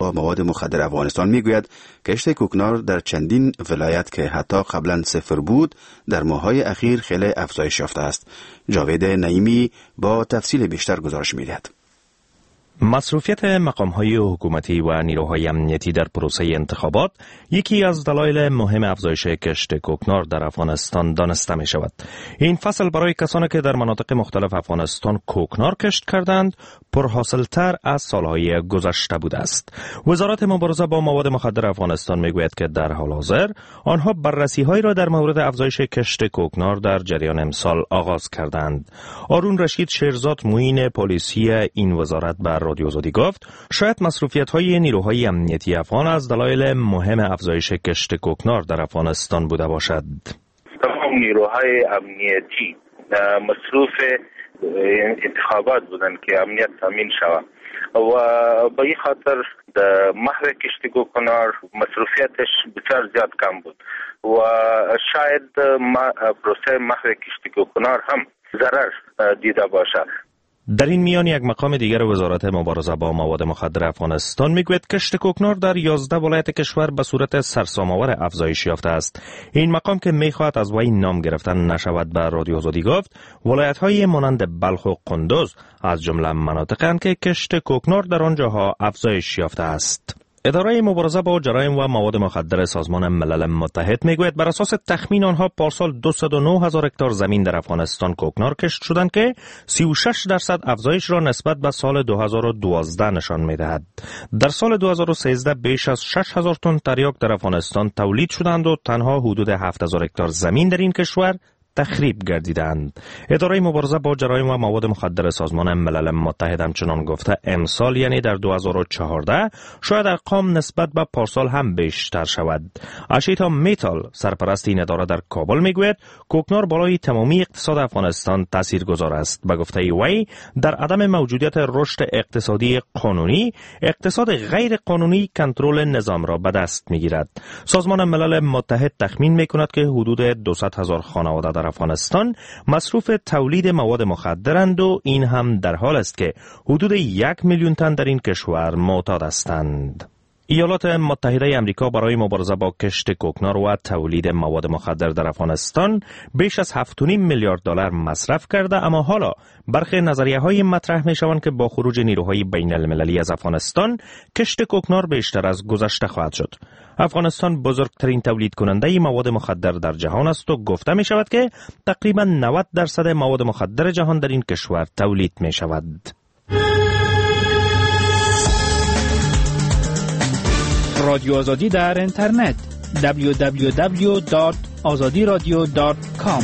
با مواد مخدر افغانستان میگوید کشت کوکنار در چندین ولایت که حتی قبلا صفر بود در ماه‌های اخیر خیلی افزایش یافته است. جاوید نعیمی با تفصیل بیشتر گزارش می‌دهد. مصروفیت مقام‌های حکومتی و نیروهای امنیتی در پروسه انتخابات یکی از دلایل مهم افزایش کشت کوکنار در افغانستان دانسته می شود. این فصل برای کسانی که در مناطق مختلف افغانستان کوکنار کشت کردند پرحاصل‌تر از سالهای گذشته بوده است. وزارت مبارزه با مواد مخدر افغانستان می گوید که در حال حاضر آنها بررسی‌هایی را در مورد افزایش کشت کوکنار در جریان امسال آغاز کردند. آرون رشید شیرزاد معین پلیسی این وزارت بر رادیو آزادی گفت شاید مصروفیت‌های نیروهای امنیتی افغان از دلایل مهم افزایش کشت کوکنار در افغانستان بوده باشد. تمام نیروهای امنیتی مصروف انتخابات بودند که امنیت تامین شود و به این خاطر محو کشت کوکنار مصروفیتش بسیار زیاد کم بود و شاید پروسه محو کشت کوکنار هم ضرر دیده باشد. در این میان یک مقام دیگر وزارت مبارزه با مواد مخدر افغانستان میگوید کشت کوکنار در 11 ولایت کشور به صورت سرسام‌آور افزایش یافته است. این مقام که میخواهد از وی نام گرفتن نشود به رادیو آزادی گفت ولایت‌های مانند بلخ و قندوز از جمله مناطق‌اند که کشت کوکنار در آنجاها افزایش یافته است. اداره مبارزه با جرایم و مواد مخدر سازمان ملل متحد میگوید بر اساس تخمین آنها پارسال 209,000 هکتار زمین در افغانستان کوکنار کشت شدند که 36% افزایش را نسبت به سال 2012 نشان میدهد. در سال 2013 بیش از 6,000 تن تریاک در افغانستان تولید شدند و تنها حدود 7,000 هکتار زمین در این کشور تخریب گردیدند. اداره مبارزه با جرایم و مواد مخدر سازمان ملل متحد همچنان گفته امسال یعنی در 2014 شاید ارقام نسبت به پارسال هم بیشتر شود. آشیتا میتال سرپرست این اداره در کابل میگوید کوکنار بالای تمامی اقتصاد افغانستان تاثیرگذار است. به گفته وی در عدم موجودیت رشد اقتصادی قانونی اقتصاد غیر قانونی کنترل نظام را به دست میگیرد. سازمان ملل متحد تخمین میکند که حدود 200,000 خانواده در افغانستان مصروف تولید مواد مخدرند و این هم در حال است که حدود 1 میلیون تن در این کشور معتاد هستند. ایالات متحده آمریکا برای مبارزه با کشت کوکنار و تولید مواد مخدر در افغانستان بیش از 7.5 میلیارد دلار مصرف کرده، اما حالا برخی نظریه‌های مطرح می‌شوند که با خروج نیروهای بین المللی از افغانستان کشت کوکنار بیشتر از گذشته خواهد شد. افغانستان بزرگترین تولید کننده مواد مخدر در جهان است و گفته می شود که تقریباً 90% مواد مخدر جهان در این کشور تولید می شود. رادیو آزادی در اینترنت www.azadiradio.com.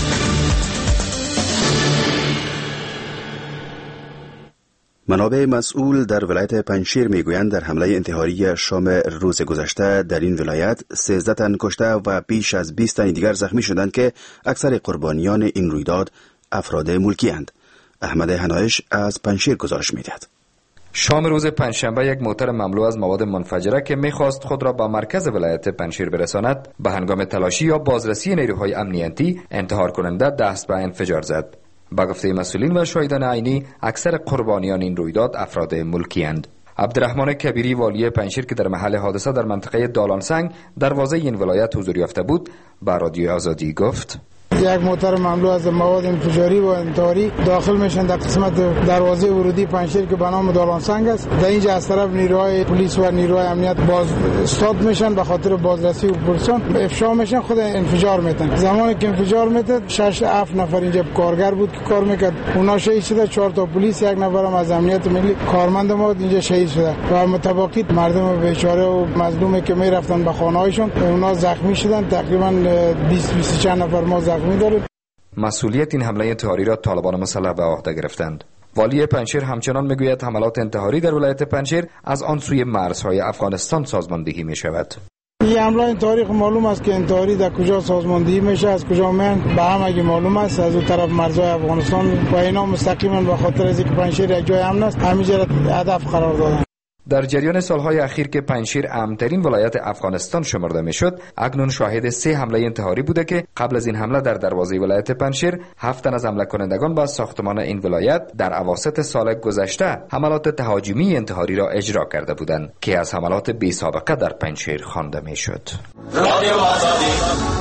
منابع مسئول در ولایت پنجشیر میگویند در حمله انتحاری شام روز گذشته در این ولایت 13 تن کشته و بیش از 20 تن دیگر زخمی شدند که اکثر قربانیان این رویداد افراد ملکی اند. احمد حنایش از پنجشیر گزارش میدهد. شام روز پنجشنبه یک موتر مملو از مواد منفجره که میخواست خود را به مرکز ولایت پنجشیر برساند به هنگام تلاشی یا بازرسی نیروهای امنیتی انتحار کننده دست به انفجار زد. با گفته مسئولین و شاهدان عینی اکثر قربانیان این رویداد افراد ملکی اند. عبدالرحمن کبیری والی پنجشیر که در محل حادثه در منطقه دالانسنگ دروازه این ولایت حضور یافته بود با رادیو آزادی گفت یک موتر مملو از مواد انفجاری و انتحاری داخل میشن در قسمت دروازه ورودی پنجشیر که به نام دالانسنگ است. در اینجا از طرف نیروهای پلیس و نیروهای امنیت باز استاد میشن به خاطر بازرسی و پرسان افشا میشن، خود انفجار میتن. زمانی که انفجار میتد 6-7 نفر اینجا کارگر بود که کار میکرد، اونا شهید شده. 4 تا پلیس، 1 نفرم از امنیت ملی کارمند ما اینجا شهید شده و متباقی مردم بیچاره و مظلومی که میرفتن به خانه هایشون اونا زخمی شدن. تقریبا 20-20 چند نفر ما زخمی داریم. مسئولیت این حمله انتحاری را طالبان مسلح به عهده گرفتند. والی پنجشیر همچنان میگوید حملات انتحاری در ولایت پنجشیر از آن سوی مرزهای افغانستان سازماندهی می شود. این حمله انتحاری معلوم است که انتحاری در کجا سازماندهی میشه، از کجا میان به همگی معلوم است، از اون طرف مرزهای افغانستان و اینا مستقیما به خاطر از اینکه پنجشیر یک جای امن است همینجا هدف قرار دادن. در جریان سالهای اخیر که پنجشیر امن‌ترین ولایت افغانستان شمرده میشد، اکنون شاهد 3 حمله انتحاری بوده که قبل از این حمله در دروازه ولایت پنجشیر 7 تن از حمله کنندگان به ساختمان این ولایت در اواسط سال گذشته حملات تهاجمی انتحاری را اجرا کرده بودند که از حملات بی سابقه در پنجشیر خوانده میشد. رادیو آزادی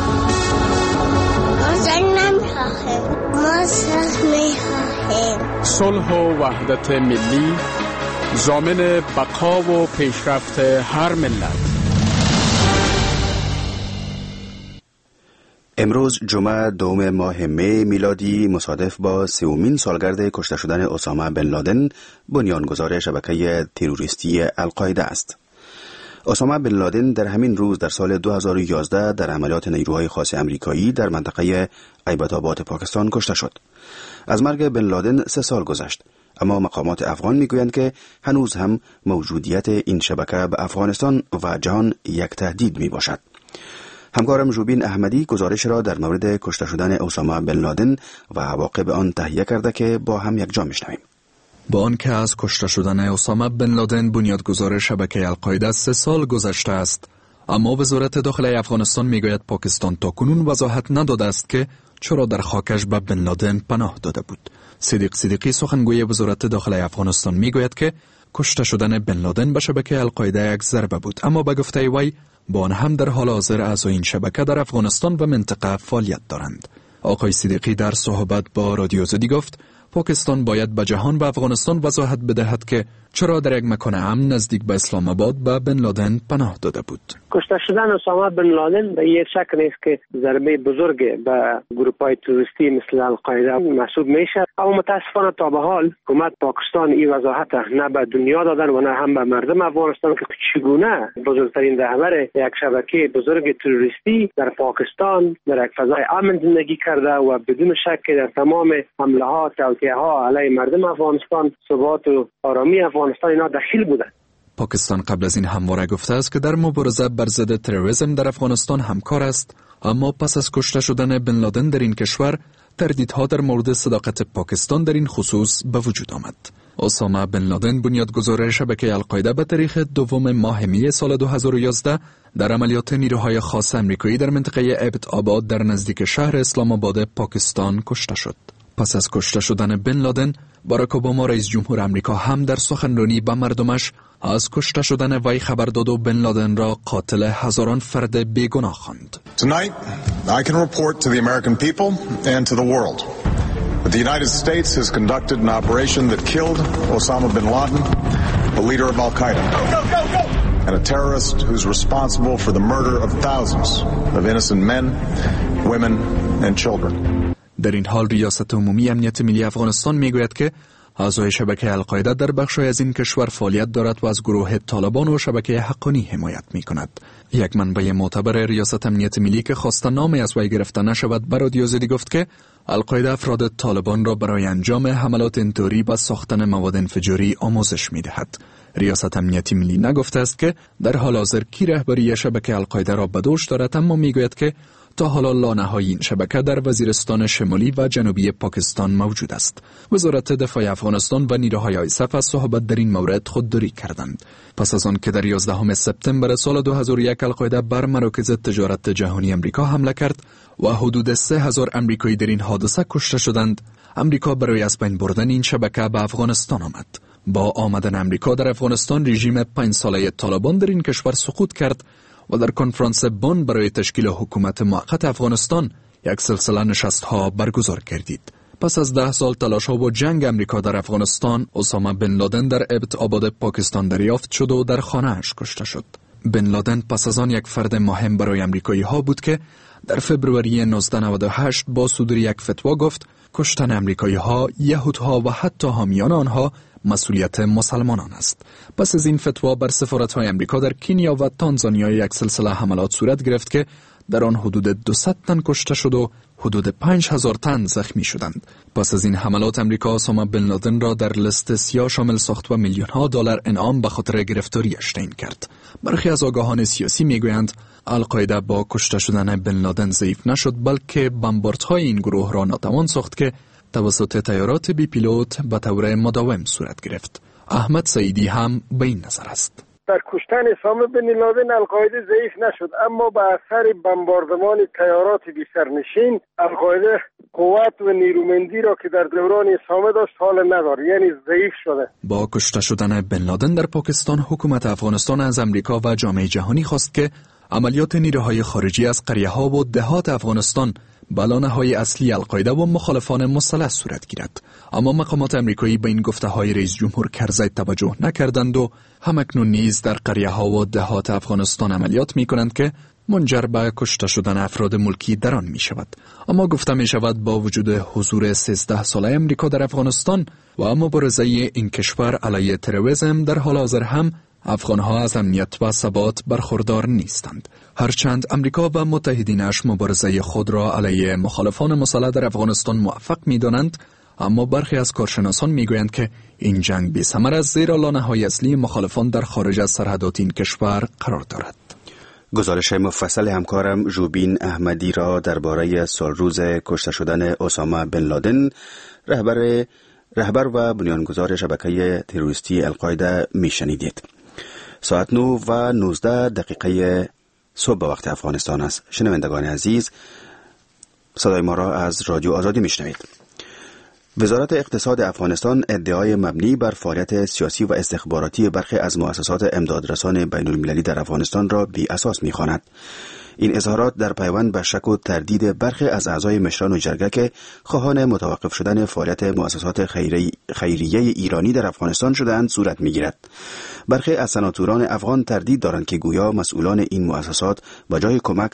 ما صلح می‌خواهیم. صلح و وحدت ملی ضامن بقا و پیشرفت هر ملت. امروز جمعه 2 ماه می میلادی مصادف با 30مین سالگرد کشته شدن اسامه بن لادن، بنیانگذار شبکه تروریستی القاعده است. اسامه بن لادن در همین روز در سال 2011 در عملیات نیروهای خاص امریکایی در منطقه ایبات‌آباد پاکستان کشته شد. از مرگ بن لادن 3 سال گذشت، اما مقامات افغان میگویند که هنوز هم موجودیت این شبکه به افغانستان و جهان یک تهدید می باشد. همکارم ژوبین احمدی گزارش را در مورد کشته شدن اسامه بن لادن و عواقب آن تهیه کرده که با هم یک جا میشنویم. با آنکه از کشته شدن اسامه بن لادن بنیادگذار شبکه القاعده 3 سال گذشته است، اما وزارت داخلی افغانستان میگوید پاکستان تاکنون وضاحت نداده است که چرا در خاکش به بن لادن پناه داده بود. صدیق صدیقی سخنگوی وزارت داخلی افغانستان میگوید که کشته شدن بن لادن به شبکه القاعده یک ضربه بود، اما به گفته وی با آن هم در حال حاضر اعضای این شبکه در افغانستان و منطقه فعالیت دارند. آقای صدیقی در صحبت با رادیو آزادی گفت پاکستان باید به جهان و افغانستان وضاحت بدهد که چرا در یک مکان امن نزدیک به اسلام آباد به بن لادن پناه داده بود. کشته شدن اسامه بن لادن به یک شک نیست که ضربه بزرگ به گروه‌های تروریستی مثل القاعده محسوب میشه، اما متاسفانه تا به حال حکومت پاکستان این وضاحت نه به دنیا دادن و نه هم به مردم افغانستان که چگونه بزرگترین رهبر یک شبکه بزرگ تروریستی در پاکستان در یک فضای امن زندگی کرده و بدون شک در تمام حمله ها توطئه ها علیه مردم افغانستان، ثبات و آرامی افغانستان اینا دخیل بودند. پاکستان قبل از این همواره گفته است که در مبارزه بر ضد تروریسم در افغانستان همکار است، اما پس از کشته شدن بن لادن در این کشور تردیدها در مورد صداقت پاکستان در این خصوص به وجود آمد. اسامه بن لادن بنیادگذار شبکه القاعده به تاریخ 2 ماه می سال 2011 در عملیات نیروهای خاص امریکایی در منطقه ایبات‌آباد در نزدیک شهر اسلام آباد پاکستان کشته شد. پس از کشته شدن بن لادن، باراک اوباما رئیس جمهور امریکا هم در سخنرانی به مردمش از کشته شدن وی خبر داد و بن لادن را قاتل هزاران فرد بیگناه خواند. Tonight, I can report to the American people and to the world that the United States has conducted an operation that killed Osama bin Laden, the leader of Al-Qaeda, and a terrorist who's responsible for the murder of thousands of innocent men, women, and children. در این حال ریاست عمومی امنیت ملی افغانستان میگوید که اعضای شبکه القاعده در بخش‌های از این کشور فعالیت دارد و از گروه طالبان و شبکه حقانی حمایت می‌کند. یک منبع معتبر ریاست امنیت ملی که خواسته نامی از وی گرفته نشود به رادیو آزادی گفت که القاعده افراد طالبان را برای انجام حملات انتحاری و ساختن مواد انفجاری آموزش می‌دهد. ریاست امنیت ملی نگفته است که در حال حاضر کی رهبری شبکه القاعده را به دوش دارد، اما میگوید که تا حالا لانه‌های این شبکه در وزیرستان شمالی و جنوبی پاکستان موجود است. وزارت دفاع افغانستان و نیروهای آیسف از صحبت در این مورد خودداری کردند. پس از آن که در 11 سپتامبر سال 2001 القاعده بر مراکز تجارت جهانی امریکا حمله کرد و حدود 3000 امریکایی در این حادثه کشته شدند، امریکا برای از بین بردن این شبکه به افغانستان آمد. با آمدن امریکا در افغانستان، رژیم 5 ساله طالبان در این کشور سقوط کرد و در کنفرانس بن برای تشکیل حکومت موقت افغانستان یک سلسله نشست‌ها برگزار گردید. پس از 10 سال تلاش‌ها و جنگ امریکا در افغانستان، اسامه بن لادن در ایبات‌آباد پاکستان دریافت شد و در خانه‌اش کشته شد. بن لادن پس از آن یک فرد مهم برای امریکایی‌ها بود که در فبروری 1998 با صدور یک فتوا گفت کشتن امریکایی‌ها، یهودها و حتی حامیان آنها مسئولیت مسلمانان است. پس از این فتوا بر سفارت‌های امریکا در کنیا و تانزانیا یک سلسله حملات صورت گرفت که در آن حدود 200 تن کشته شد و حدود 5000 تن زخمی شدند. پس از این حملات امریکا اسامه بن لادن را در لیست سیاه شامل ساخت و میلیون‌ها دلار انعام به خاطر گرفتاریش تعیین کرد. برخی از آگاهان سیاسی میگویند القاعده با کشته شدن بن لادن ضعیف نشد، بلکه بمباردهای این گروه را ناتوان ساخت که توسط طیارات بی پیلوت به طور مداوم صورت گرفت. احمد سعیدی هم به این نظر است. در کشتن اسامه بن لادن القاعده ضعیف نشد، اما به اثر بمباردمان تیارات بی‌سرنشین القاعده قوت و نیرومندی را که در دوران اسامه داشت حال نداره، یعنی ضعیف شده. با کشته شدن بن لادن در پاکستان، حکومت افغانستان از امریکا و جامعه جهانی خواست که عملیات نیروهای خارجی از قریه‌ها و دهات افغانستان بلانه‌های اصلی القاعده و مخالفان مسلح صورت گیرد. اما مقامات امریکایی به این گفته‌های رئیس جمهور کرزی توجه نکردند و همکنون نیز در قریه‌ها و دهات افغانستان عملیات می‌کنند که منجر به کشته شدن افراد ملکی در آن می‌شود. اما گفته می‌شود با وجود حضور 13 ساله امریکا در افغانستان و مبارزه این کشور علیه تروریسم، در حال حاضر هم افغانها از امنیت و ثبات برخوردار نیستند. هرچند امریکا و متحدینش مبارزه خود را علیه مخالفان مسلح در افغانستان موفق می‌دانند، اما برخی از کارشناسان می‌گویند که این جنگ بی‌ثمر است، زیرا لانه‌های اصلی مخالفان در خارج از سرحدات این کشور قرار دارد. گزارش مفصل همکارم ژوبین احمدی را درباره سالروز کشته شدن اسامه بن لادن، رهبر و بنیانگذار شبکه تروریستی القاعده میشنیدید. ساعت 9:19 صبح به وقت افغانستان است. شنوندگان عزیز، صدای ما را از رادیو آزادی میشنوید. وزارت اقتصاد افغانستان ادعای مبنی بر فعالیت سیاسی و استخباراتی برخی از مؤسسات امدادرسان بین المللی در افغانستان را بی اساس می‌خواند. این اظهارات در پیوند به شک و تردید برخی از اعضای مشران جرگه که خواهان متوقف شدن فعالیت مؤسسات خیریه ایرانی در افغانستان شده‌اند صورت می‌گیرد. برخی از سناتوران افغان تردید دارند که گویا مسئولان این مؤسسات بجای کمک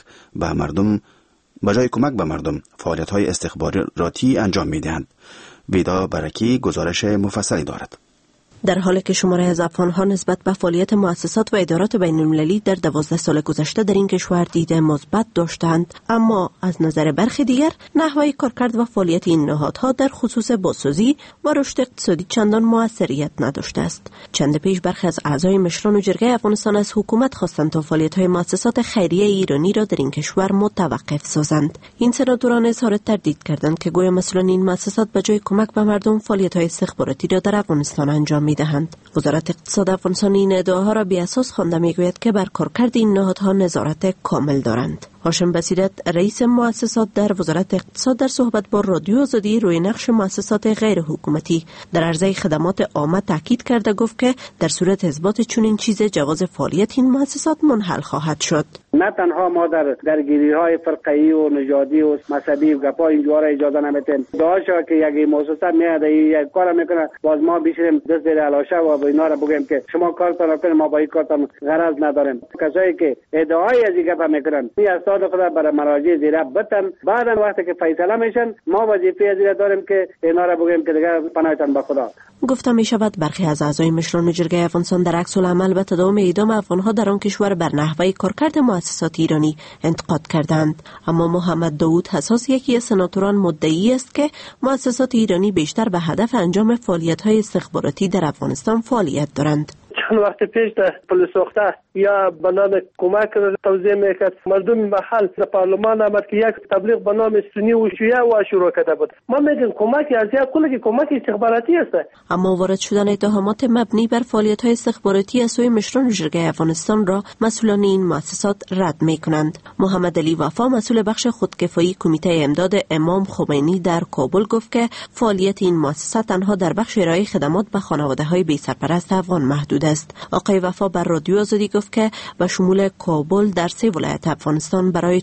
به مردم فعالیت‌های استخباراتی انجام می‌دهند. ویدا برکی گزارش مفصلی دارد. در حالی که شماره از افغان‌ها نسبت به فعالیت مؤسسات و ادارات بین‌المللی در 12 سال گذشته در این کشور دید مثبت داشتند، اما از نظر برخی دیگر نحوه کارکرد و فعالیت این نهادها در خصوص بازسازی و رشد اقتصادی چندان موثریت نداشته است. چند پیش برخی از اعضای مشران و جرگه افغانستان از حکومت خواستند تا فعالیت‌های مؤسسات خیریه ایرانی را در این کشور متوقف سازند. این سناتوران اظهار تردید کردند که گویا مسئولان این مؤسسات به جای کمک به مردم فعالیت‌های استخباراتی را در افغانستان انجام دهند. وزارت اقتصاد افغانستان این ادعاها را بی اساس خوانده میگوید که بر کارکرد این نهادها نظارت کامل دارند. هاشم بصیرت، رئیس مؤسسات در وزارت اقتصاد، در صحبت با رادیو آزادی روی نقش مؤسسات غیر حکومتی در عرضه خدمات عامه تاکید کرده گفت که در صورت اثبات چنین چیز جواز فعالیت این مؤسسات منحل خواهد شد. نه تنها ما در درگیری‌های فرقه‌ای و نژادی و مذهبی و گپا اینجا را اجازه نمیدیم. داشت که یک مؤسسه میاد یک کار میکنه، باز ما بیشتریم دست در علاشه و با اینا را بگیم که شما کارتون کنید، ما با این کارتون غرض نداریم. کسایی که ادعای از این گپا میکنن می استاد خدا برای مراجع زیرا بتن، بعدا وقتی که فیصله میشن ما وظیفه از این داریم که اینا را بگیم که دیگه پناهتون به خدا. گفته می شود برخی از اعضای مشران جرگه افغانستان در عکس العمل به تداوم اعدام افغانها در آن کشور بر نحوه کارکرد مؤسسات ایرانی انتقاد کردند. اما محمد داوود حساس، یکی از سناتوران، مدعی است که مؤسسات ایرانی بیشتر به هدف انجام فعالیت‌های استخباراتی در افغانستان فعالیت دارند. چند وقت پیش در پل سوخته یا به نام کمک را توضیح میکرد، مردم محل در پارلمان آمد که یک تبلیغ به نام سنی و شیعه و شروع کرده بود. ما میگیم کمک از یک کلی کمک استخباراتی است. اما وارد شدن اتهامات مبنی بر فعالیت‌های استخباراتی از سوی مشران جرگه افغانستان را مسئولان این مؤسسات رد میکنند. محمد علی وفا، مسئول بخش خودکفایی کمیته امداد امام خمینی در کابل، گفت که فعالیت این مؤسسات تنها در بخش ارائه خدمات به خانواده‌های بی سرپرست افغان محدود است. آقای وفا بر رادیو آزادی گفت که به شمول کابل در 3 ولایت افغانستان برای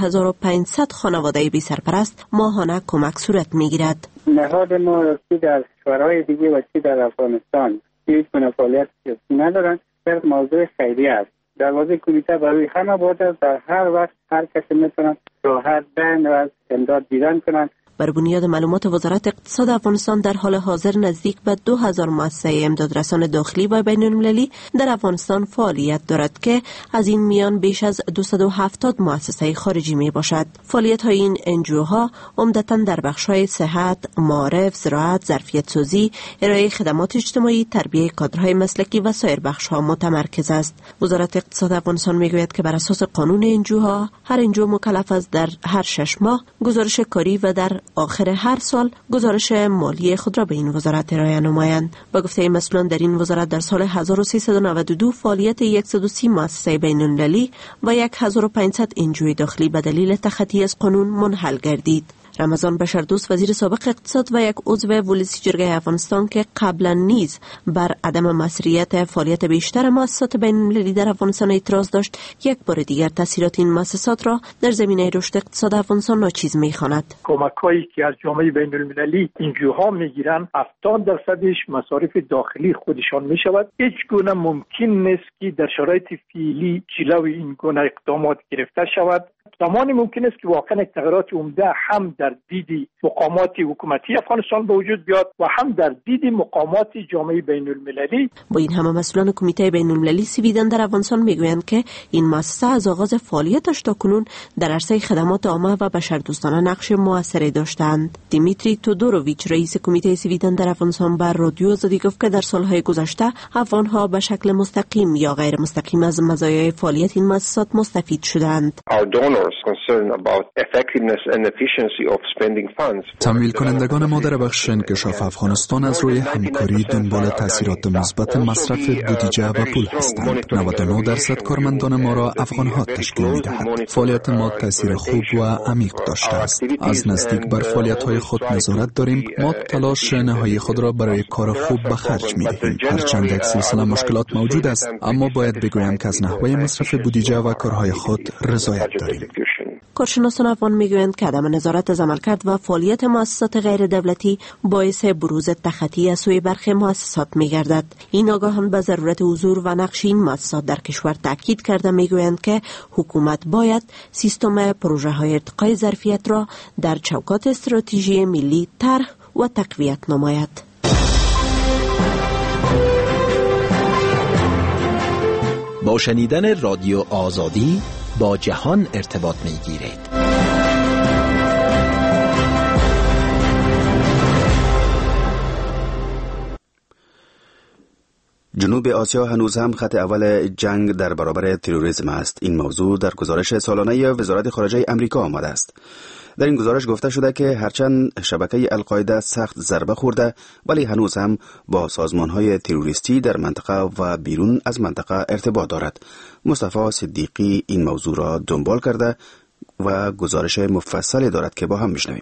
4500 خانواده بی سرپرست ماهانه کمک صورت میگیرد. نهاد ما چی در کشورهای دیگه و چی در افغانستان هیچ گونه فعالیت سیاسی ندارند، صرف موضوع خیریه است. دروازه کمیته برای همه باز است، در هر وقت هر کسی میتونن راحت برن و از امداد دیدن کنند. بر بنیاد معلومات وزارت اقتصاد افغانستان در حال حاضر نزدیک به 2000 مؤسسه امدادرسان داخلی و بین المللی در افغانستان فعالیت دارد که از این میان بیش از 270 مؤسسه خارجی می باشد. فعالیت های این انجوها عمدتاً در بخش های صحت، معارف، زراعت، ظرفیت سازی، ارائه خدمات اجتماعی، تربیت کادرهای مسلکی و سایر بخش ها متمرکز است. وزارت اقتصاد افغانستان می گوید که بر اساس قانون انجوها هر انجو مکلف است در هر 6 ماه گزارش کاری و در آخر هر سال گزارش مالی خود را به این وزارت ارائه نمایند. با گفته مسئولان در این وزارت در سال 1392 فعالیت 130 مؤسسه بین‌المللی و 1500 انجوی داخلی به دلیل تخطی از قانون منحل گردید. رمضان بشردوست وزیر سابق اقتصاد و یک عضو ولسی جرگه افغانستان که قبلا نیز بر عدم مؤثریت فعالیت بیشتر مؤسسات بین‌المللی در افغانستان اعتراض داشت، یک بار دیگر تاثیرات این مؤسسات را در زمینه رشد اقتصاد افغانستان ناچیز می‌خواند. کمک‌هایی که از جامعه بین‌المللی اینجوها می‌گیرند 70%ش مصارف داخلی خودشان می‌شود. هیچ گونه ممکن نیست که در شرایط فعلی جلوی این گونه اقدامات گرفته شود. زمانی ممکن است که واقعا تغییرات عمده هم در دید مقامات حکومتی افغانستان به وجود بیاد و هم در دید مقامات جامعه بین‌المللی. با این همه مسئولان کمیته بین‌المللی سویدن در افغانستان میگویند که این مؤسسه از آغاز فعالیتش تا کنون در عرصه خدمات عامه و بشردوستانه نقش موثری داشتند. دیمیتری تودوروویچ رئیس کمیته سویدن در افغانستان بر رادیو آزادی گفت که در سالهای گذشته افغانها به شکل مستقیم یا غیر مستقیم از مزایای فعالیت این مؤسسات مستفید شدند. تمویل کنندگان ما در بخش انکشاف افغانستان از روی همکاری دنبال تاثیرات مثبت مصرف بودجه و پول هستند. 99% کارمندان ما را افغان‌ها تشکیل می‌دهند. فعالیت ما تاثیر خوب و عمیق داشته است. از نزدیک بر فعالیت‌های خود نظارت داریم. ما تلاش نهایی خود را برای کار خوب به خرج می‌دهیم. هرچند یک سلسله مشکلات موجود است، اما باید بگویم که از نحوه مصرف بودجه و کارهای خود رضایت داریم. کارشناسان افغان میگویند که عدم نظارت از عملکرد و فعالیت مؤسسات غیر دولتی باعث بروز تخطی از سوی برخی مؤسسات میگردد. این آگاهان به ضرورت حضور و نقش این مؤسسات در کشور تاکید کرده میگویند که حکومت باید سیستم پروژه های ارتقای ظرفیت را در چوکات استراتژی ملی طرح و تقویت نماید. با شنیدن رادیو آزادی با جهان ارتباط می‌گیرید. جنوب آسیا هنوز هم خط اول جنگ در برابر تروریسم است. این موضوع در گزارش سالانه وزارت خارجه امریکا آمده است. در این گزارش گفته شده که هرچند شبکه القاعده سخت ضربه خورده، ولی هنوز هم با سازمان‌های تروریستی در منطقه و بیرون از منطقه ارتباط دارد. مصطفی صدیقی این موضوع را دنبال کرده و گزارش مفصلی دارد که با هم میشنویم.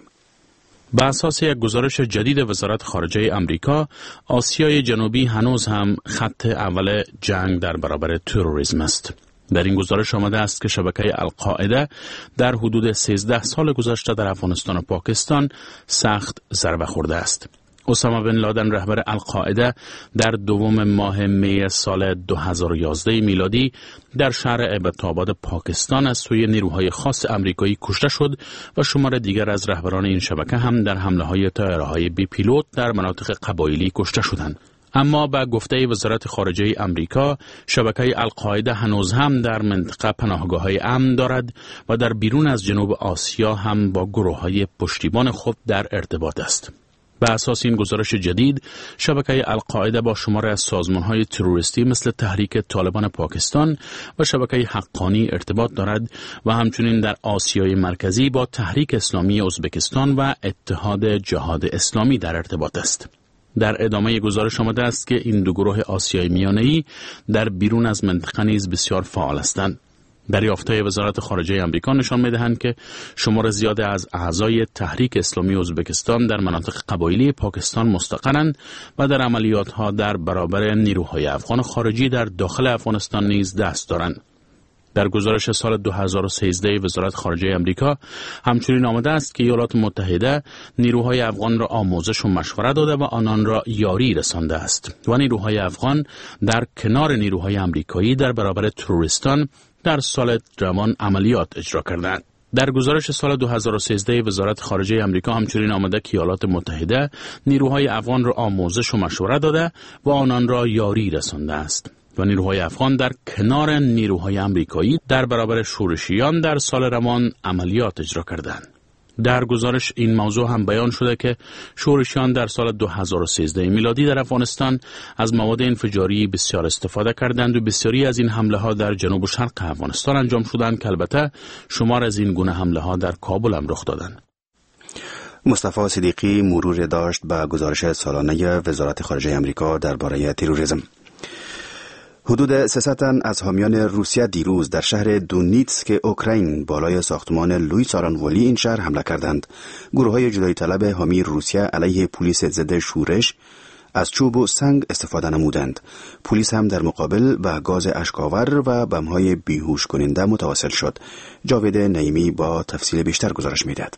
بر اساس یک گزارش جدید وزارت خارجه امریکا، آسیای جنوبی هنوز هم خط اول جنگ در برابر تروریسم است. در این گزارش آمده است که شبکه القاعده در حدود 13 سال گذشته در افغانستان و پاکستان سخت ضربه خورده است. اسامه بن لادن رهبر القاعده در دوم ماه می سال 2011 میلادی در شهر ابت‌آباد پاکستان از سوی نیروهای خاص امریکایی کشته شد و شمار دیگر از رهبران این شبکه هم در حمله‌های طیاره‌های بی پیلوت در مناطق قبایلی کشته شدند. اما با گفته وزارت خارجه امریکا، شبکه القاعده هنوز هم در منطقه پناهگاه‌های امن دارد و در بیرون از جنوب آسیا هم با گروه‌های پشتیبان خود در ارتباط است. به اساس این گزارش جدید، شبکه القاعده با شمار از سازمان‌های تروریستی مثل تحریک طالبان پاکستان و شبکه حقانی ارتباط دارد و همچنین در آسیای مرکزی با تحریک اسلامی ازبکستان و اتحاد جهاد اسلامی در ارتباط است. در ادامه گزارش آمده است که این دو گروه آسیای میانه‌ای در بیرون از منطقه نیز بسیار فعال هستند. دریافت‌های وزارت خارجه آمریکا نشان می‌دهند که شمار زیاد از اعضای تحریک اسلامی ازبکستان در مناطق قبایلی پاکستان مستقرند و در عملیات‌ها در برابر نیروهای افغان خارجی در داخل افغانستان نیز دست دارند. در گزارش سال 2013 وزارت خارجه امریکا همچنین آمده است که ایالات متحده نیروهای افغان را آموزش و مشورت داده و آنان را یاری رسانده است و نیروهای افغان در کنار نیروهای امریکایی در برابر تروریستان در سال روان عملیات اجرا کردند. در گزارش سال 2013 وزارت خارجه امریکا همچنین آمده که ایالات متحده نیروهای افغان را آموزش و مشورت داده و آنان را یاری رسانده است و نیروهای افغان در کنار نیروهای امریکایی در برابر شورشیان در سال روان عملیات اجرا کردند. در گزارش این موضوع هم بیان شده که شورشیان در سال 2013 میلادی در افغانستان از مواد انفجاری بسیار استفاده کردند و بسیاری از این حمله ها در جنوب و شرق افغانستان انجام شدند که البته شمار از این گونه حمله ها در کابل هم رخ دادند. مصطفی صدیقی مرور داشت به گزارش سالانه وزارت خارجه آمریکا درباره تروریسم. حدود 300 تن از حامیان روسیه دیروز در شهر دونیتسک اوکراین بالای ساختمان لویی سارانوولی این شهر حمله کردند. گروه‌های جدایی طلب حامی روسیه علیه پلیس ضد شورش از چوب و سنگ استفاده نمودند. پلیس هم در مقابل به گاز اشک‌آور و بمب‌های بیهوش کننده متوسل شد. جاوید نعیمی با تفصیل بیشتر گزارش می‌دهد.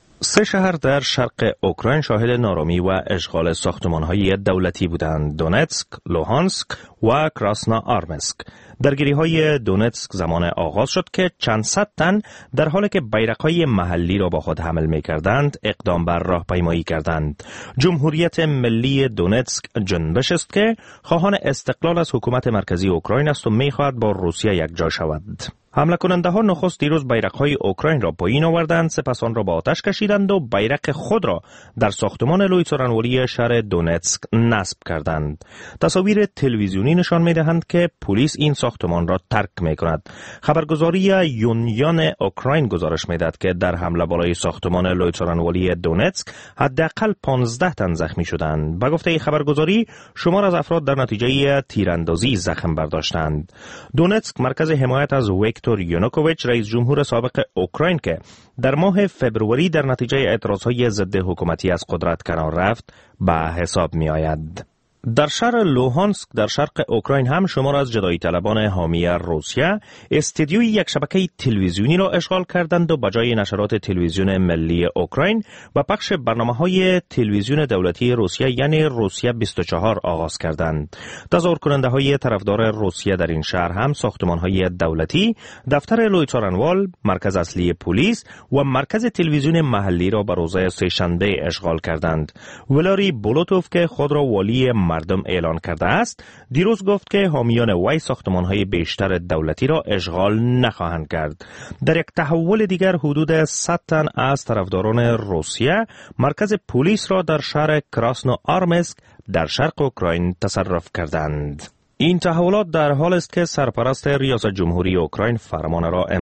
3 شهر در شرق اوکراین شاهد نارامی و اشغال ساختمان‌های دولتی بودند: دونتسک، لوهانسک و کراسنا آرمسک. درگیری‌های دونتسک زمان آغاز شد که چند صد تن در حالی که بیرق‌های محلی را با خود حمل می‌کردند اقدام بر راهپیمایی کردند. جمهوریت ملی دونتسک جنبش است که خواهان استقلال از حکومت مرکزی اوکراین است و می‌خواهد با روسیه یکجا شود. حمله کننده ها نخست دیروز بیرق‌های اوکراین را پایین آوردند، سپس آن را با آتش کشیدند و بیرق خود را در ساختمان لویی سارانوولی شهر دونتسک نصب کردند. تصاویر تلویزیونی نشان می‌دهند که پلیس این ساختمان را ترک می‌کند. خبرگزاری یونیان اوکراین گزارش می‌دهد که در حمله بالای ساختمان لویی سارانوولی دونتسک حداقل 15 تن زخمی شدند. به گفته خبرگزاری شمار از افراد در نتیجه تیراندازی زخم برداشتند. دونتسک مرکز حمایت از ویکتور یانوکوویچ رئیس جمهور سابق اوکراین که در ماه فبروری در نتیجه اعتراضهای ضد حکومتی از قدرت کنار رفت به حساب می آید. در شهر لوهانسک در شرق اوکراین هم شمار از جدایی طلبان حامی روسیه استودیوی یک شبکه تلویزیونی را اشغال کردند و به جای نشرات تلویزیون ملی اوکراین و پخش برنامه‌های تلویزیون دولتی روسیه یعنی روسیه 24 آغاز کردند. تظاهر کننده های طرفدار روسیه در این شهر هم ساختمان‌های دولتی، دفتر لویی سارانوال، مرکز اصلی پلیس و مرکز تلویزیون محلی را به روز سه‌شنبه اشغال کردند. ولاری بولوتوف که خود را والی مردم اعلان کرده است، دیروز گفت که حامیان وی ساختمان‌های بیشتر دولتی را اشغال نخواهند کرد. در یک تحول دیگر حدود 100 تن از طرفداران روسیه مرکز پلیس را در شهر کراسنو آرمسک در شرق اوکراین تصرف کردند. این تحولات در حال است که سرپرست ریاست جمهوری اوکراین فرمان را